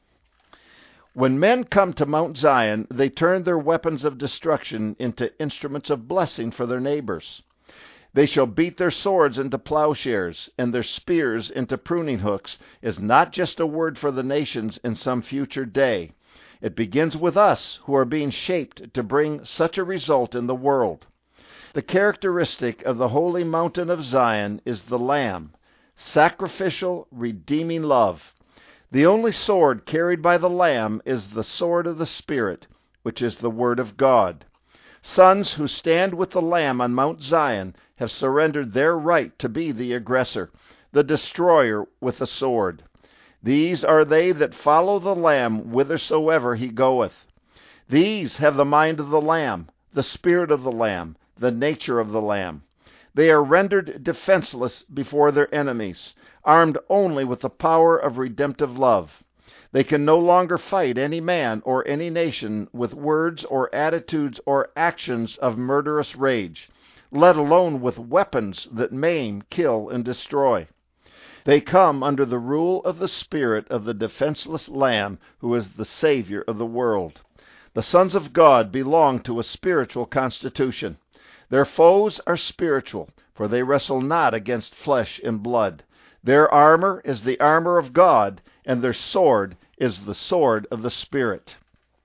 When men come to Mount Zion, they turn their weapons of destruction into instruments of blessing for their neighbors. "They shall beat their swords into plowshares, and their spears into pruning hooks" is not just a word for the nations in some future day. It begins with us, who are being shaped to bring such a result in the world. The characteristic of the holy mountain of Zion is the Lamb, sacrificial, redeeming love. The only sword carried by the Lamb is the sword of the Spirit, which is the Word of God. Sons who stand with the Lamb on Mount Zion have surrendered their right to be the aggressor, the destroyer with the sword. These are they that follow the Lamb whithersoever he goeth. These have the mind of the Lamb, the spirit of the Lamb, the nature of the Lamb. They are rendered defenseless before their enemies, armed only with the power of redemptive love. They can no longer fight any man or any nation with words or attitudes or actions of murderous rage, let alone with weapons that maim, kill, and destroy. They come under the rule of the Spirit of the defenseless Lamb, who is the Savior of the world. The sons of God belong to a spiritual constitution. Their foes are spiritual, for they wrestle not against flesh and blood. Their armor is the armor of God, and their sword is the sword of the Spirit.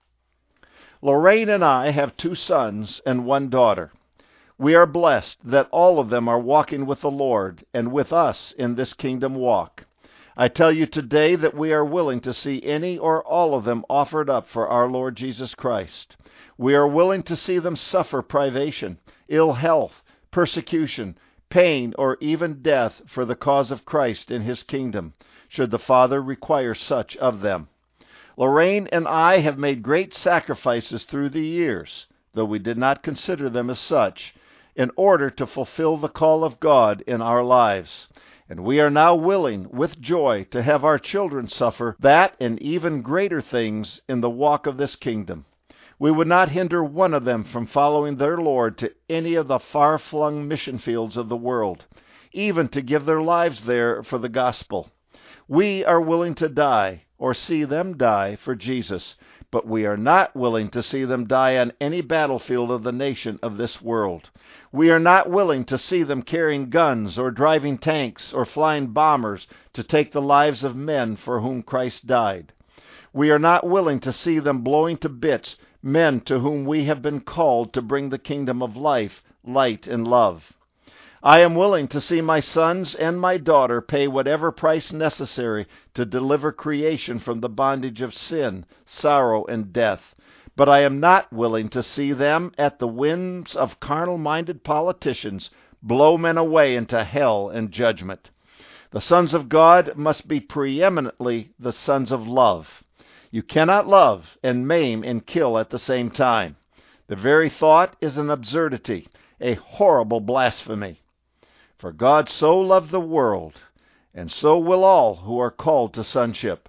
Lorraine and I have two sons and one daughter. We are blessed that all of them are walking with the Lord and with us in this kingdom walk. I tell you today that we are willing to see any or all of them offered up for our Lord Jesus Christ. We are willing to see them suffer privation, ill health, persecution, pain, or even death for the cause of Christ in his kingdom, should the Father require such of them. Lorraine and I have made great sacrifices through the years, though we did not consider them as such, in order to fulfill the call of God in our lives. And we are now willing, with joy, to have our children suffer that and even greater things in the walk of this kingdom. We would not hinder one of them from following their Lord to any of the far-flung mission fields of the world, even to give their lives there for the gospel. We are willing to die, or see them die, for Jesus, but we are not willing to see them die on any battlefield of the nation of this world. We are not willing to see them carrying guns or driving tanks or flying bombers to take the lives of men for whom Christ died. We are not willing to see them blowing to bits men to whom we have been called to bring the kingdom of life, light, and love. I am willing to see my sons and my daughter pay whatever price necessary to deliver creation from the bondage of sin, sorrow, and death. But I am not willing to see them, at the whims of carnal-minded politicians, blow men away into hell and judgment. The sons of God must be preeminently the sons of love. You cannot love and maim and kill at the same time. The very thought is an absurdity, a horrible blasphemy. For God so loved the world, and so will all who are called to sonship.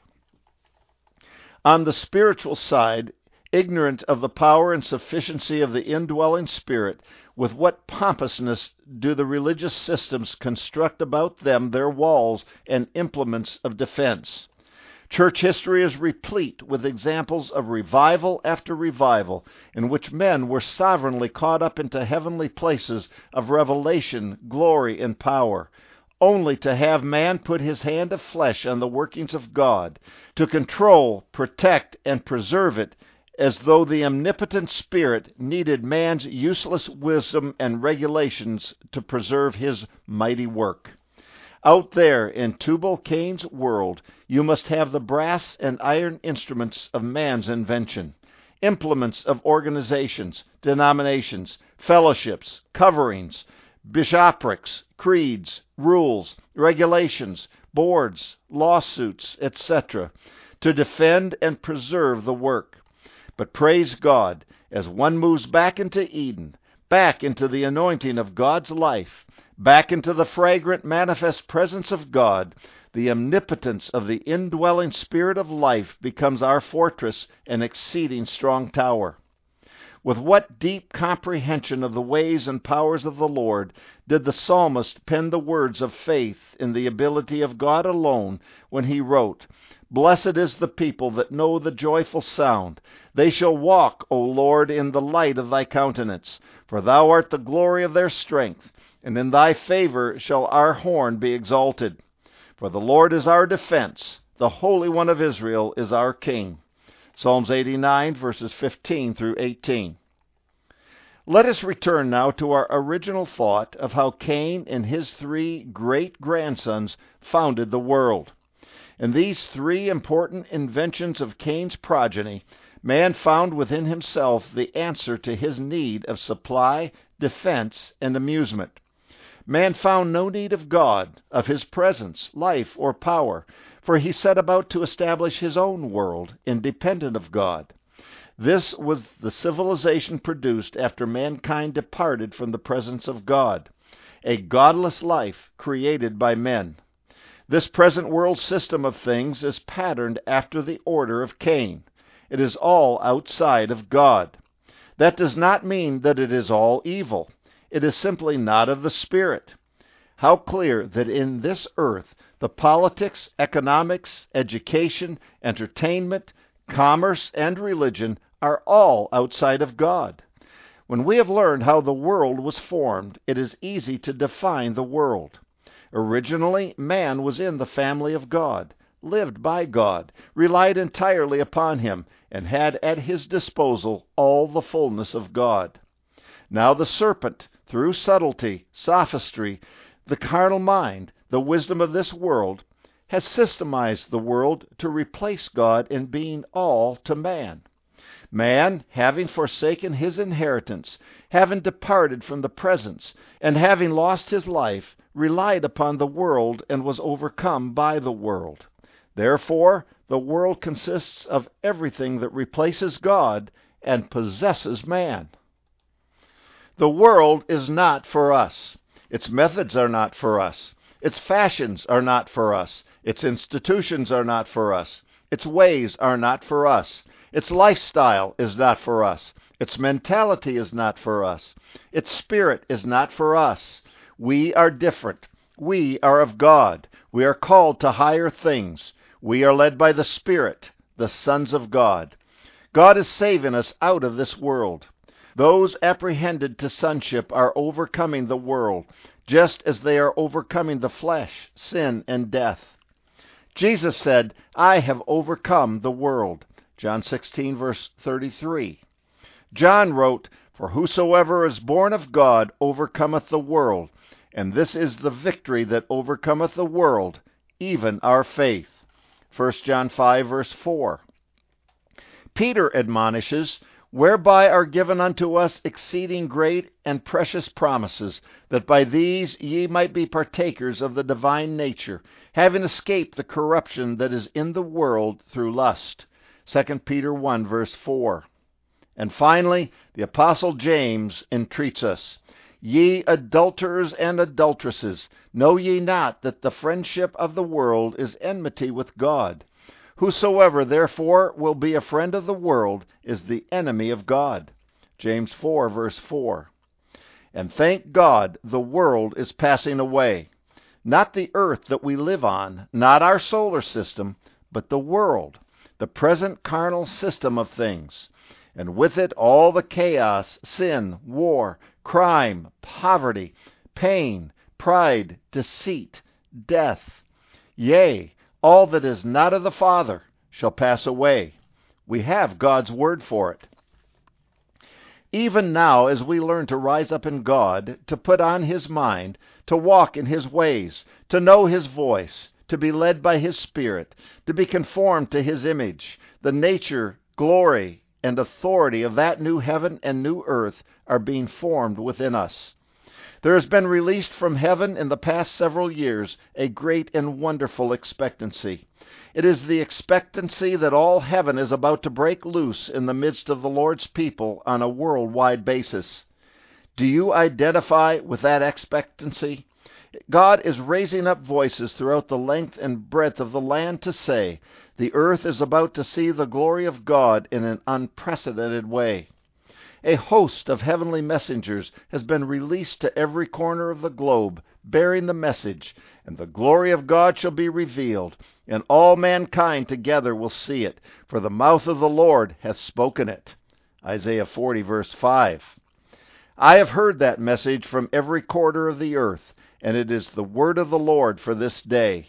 On the spiritual side, ignorant of the power and sufficiency of the indwelling Spirit, with what pompousness do the religious systems construct about them their walls and implements of defense. Church history is replete with examples of revival after revival, in which men were sovereignly caught up into heavenly places of revelation, glory, and power, only to have man put his hand of flesh on the workings of God, to control, protect, and preserve it, as though the omnipotent Spirit needed man's useless wisdom and regulations to preserve his mighty work. Out there in Tubal-Cain's world, you must have the brass and iron instruments of man's invention, implements of organizations, denominations, fellowships, coverings, bishoprics, creeds, rules, regulations, boards, lawsuits, et cetera, to defend and preserve the work. But praise God, as one moves back into Eden, back into the anointing of God's life, back into the fragrant manifest presence of God, the omnipotence of the indwelling Spirit of life becomes our fortress and exceeding strong tower. With what deep comprehension of the ways and powers of the Lord did the psalmist pen the words of faith in the ability of God alone when he wrote, "Blessed is the people that know the joyful sound. They shall walk, O Lord, in the light of thy countenance. For thou art the glory of their strength, and in thy favor shall our horn be exalted. For the Lord is our defense, the Holy One of Israel is our King." Psalms eighty-nine, verses fifteen through eighteen. Let us return now to our original thought of how Cain and his three great-grandsons founded the world. In these three important inventions of Cain's progeny, man found within himself the answer to his need of supply, defense, and amusement. Man found no need of God, of his presence, life, or power, for he set about to establish his own world, independent of God. This was the civilization produced after mankind departed from the presence of God, a godless life created by men. This present world system of things is patterned after the order of Cain. It is all outside of God. That does not mean that it is all evil. It is simply not of the Spirit. How clear that in this earth the politics, economics, education, entertainment, commerce, and religion are all outside of God. When we have learned how the world was formed, it is easy to define the world. Originally, man was in the family of God, lived by God, relied entirely upon Him, and had at his disposal all the fullness of God. Now the serpent, through subtlety, sophistry, the carnal mind, the wisdom of this world, has systemized the world to replace God in being all to man. Man, having forsaken his inheritance, having departed from the presence, and having lost his life, relied upon the world and was overcome by the world. Therefore, the world consists of everything that replaces God and possesses man. The world is not for us. Its methods are not for us. Its fashions are not for us. Its institutions are not for us. Its ways are not for us. Its lifestyle is not for us. Its mentality is not for us. Its spirit is not for us. We are different. We are of God. We are called to higher things. We are led by the Spirit, the sons of God. God is saving us out of this world. Those apprehended to sonship are overcoming the world, just as they are overcoming the flesh, sin, and death. Jesus said, I have overcome the world. John sixteen, verse thirty-three. John wrote, For whosoever is born of God overcometh the world, and this is the victory that overcometh the world, even our faith. First John five, verse four. Peter admonishes, Whereby are given unto us exceeding great and precious promises, that by these ye might be partakers of the divine nature, having escaped the corruption that is in the world through lust. Second Peter one, verse four. And finally, the Apostle James entreats us, Ye adulterers and adulteresses, know ye not that the friendship of the world is enmity with God? Whosoever therefore will be a friend of the world is the enemy of God. James four, verse four. And thank God the world is passing away. Not the earth that we live on, not our solar system, but the world, the present carnal system of things. And with it all the chaos, sin, war, crime, poverty, pain, pride, deceit, death. Yea, all that is not of the Father shall pass away. We have God's word for it. Even now, as we learn to rise up in God, to put on His mind, to walk in His ways, to know His voice, to be led by His Spirit, to be conformed to His image, the nature, glory, and authority of that new heaven and new earth are being formed within us. There has been released from heaven in the past several years a great and wonderful expectancy. It is the expectancy that all heaven is about to break loose in the midst of the Lord's people on a worldwide basis. Do you identify with that expectancy? God is raising up voices throughout the length and breadth of the land to say, the earth is about to see the glory of God in an unprecedented way. A host of heavenly messengers has been released to every corner of the globe, bearing the message, and the glory of God shall be revealed, and all mankind together will see it, for the mouth of the Lord hath spoken it. Isaiah forty, verse five. I have heard that message from every quarter of the earth, and it is the word of the Lord for this day.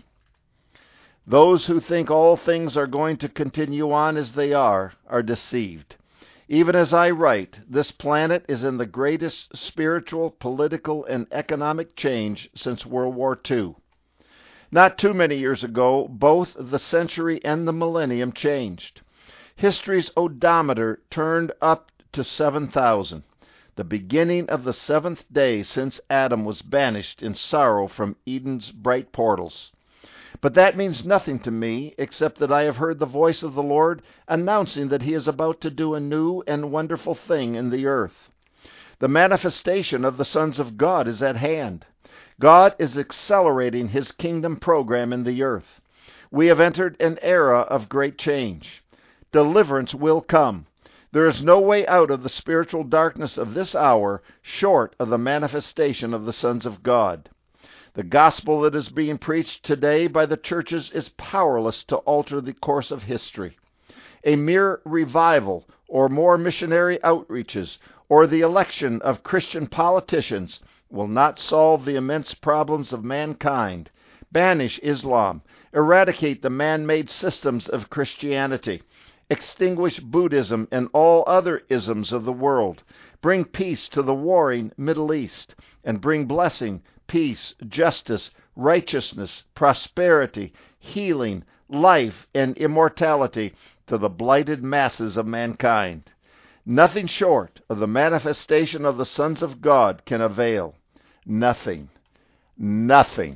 Those who think all things are going to continue on as they are, are deceived. Even as I write, this planet is in the greatest spiritual, political, and economic change since World War Two. Not too many years ago, both the century and the millennium changed. History's odometer turned up to seven thousand, the beginning of the seventh day since Adam was banished in sorrow from Eden's bright portals. But that means nothing to me, except that I have heard the voice of the Lord announcing that He is about to do a new and wonderful thing in the earth. The manifestation of the sons of God is at hand. God is accelerating His kingdom program in the earth. We have entered an era of great change. Deliverance will come. There is no way out of the spiritual darkness of this hour short of the manifestation of the sons of God. The gospel that is being preached today by the churches is powerless to alter the course of history. A mere revival, or more missionary outreaches, or the election of Christian politicians will not solve the immense problems of mankind, banish Islam, eradicate the man-made systems of Christianity, extinguish Buddhism and all other isms of the world, bring peace to the warring Middle East, and bring blessing, peace, justice, righteousness, prosperity, healing, life, and immortality to the blighted masses of mankind. Nothing short of the manifestation of the sons of God can avail. Nothing. Nothing.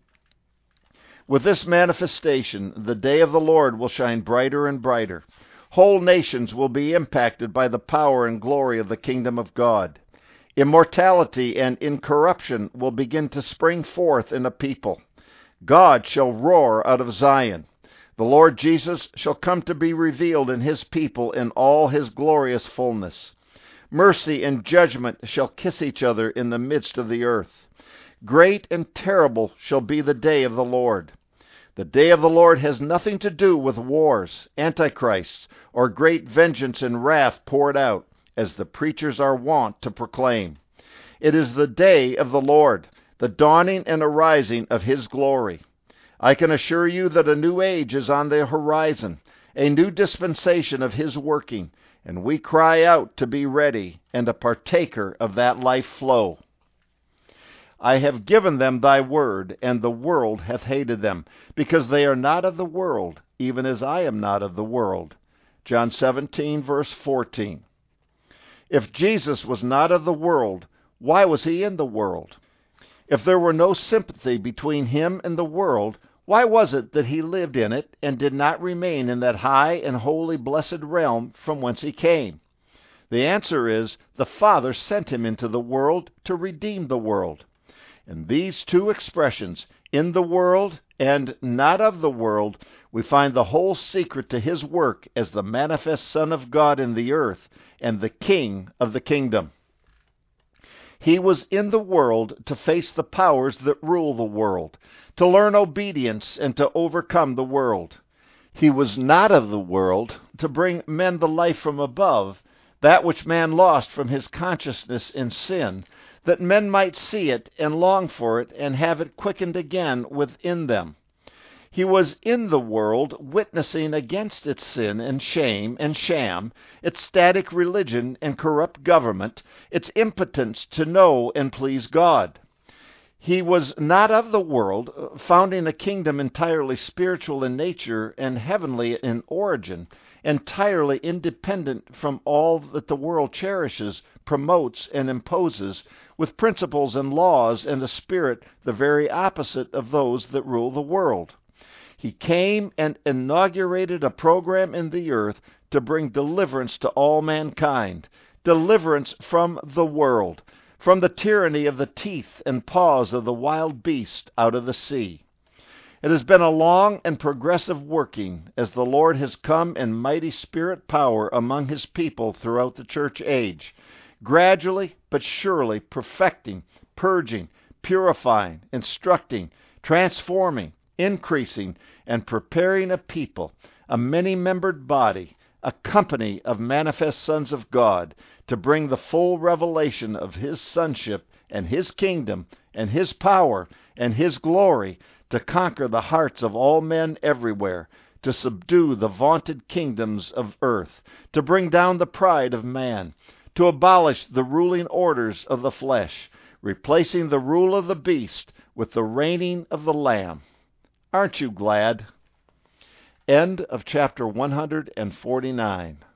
With this manifestation, the day of the Lord will shine brighter and brighter. Whole nations will be impacted by the power and glory of the kingdom of God. Immortality and incorruption will begin to spring forth in a people. God shall roar out of Zion. The Lord Jesus shall come to be revealed in His people in all His glorious fullness. Mercy and judgment shall kiss each other in the midst of the earth. Great and terrible shall be the day of the Lord. The day of the Lord has nothing to do with wars, antichrists, or great vengeance and wrath poured out, as the preachers are wont to proclaim. It is the day of the Lord, the dawning and arising of His glory. I can assure you that a new age is on the horizon, a new dispensation of his working, and we cry out to be ready and a partaker of that life flow. I have given them thy word, and the world hath hated them, because they are not of the world, even as I am not of the world. John seventeen, verse fourteen. If Jesus was not of the world, why was he in the world? If there were no sympathy between him and the world, why was it that he lived in it and did not remain in that high and holy blessed realm from whence he came? The answer is, the Father sent him into the world to redeem the world. In these two expressions, in the world and not of the world, we find the whole secret to his work as the manifest Son of God in the earth and the King of the kingdom. He was in the world to face the powers that rule the world, to learn obedience and to overcome the world. He was not of the world to bring men the life from above, that which man lost from his consciousness in sin, that men might see it and long for it and have it quickened again within them. He was in the world witnessing against its sin and shame and sham, its static religion and corrupt government, its impotence to know and please God. He was not of the world, founding a kingdom entirely spiritual in nature and heavenly in origin, entirely independent from all that the world cherishes, promotes, and imposes, with principles and laws and a spirit the very opposite of those that rule the world. He came and inaugurated a program in the earth to bring deliverance to all mankind, deliverance from the world, from the tyranny of the teeth and paws of the wild beast out of the sea. It has been a long and progressive working as the Lord has come in mighty spirit power among his people throughout the church age, gradually but surely perfecting, purging, purifying, instructing, transforming, increasing, and preparing a people, a many-membered body, a company of manifest sons of God, to bring the full revelation of his sonship and his kingdom and his power and his glory, to conquer the hearts of all men everywhere, to subdue the vaunted kingdoms of earth, to bring down the pride of man, to abolish the ruling orders of the flesh, replacing the rule of the beast with the reigning of the Lamb. Aren't you glad? End of chapter one hundred forty-nine.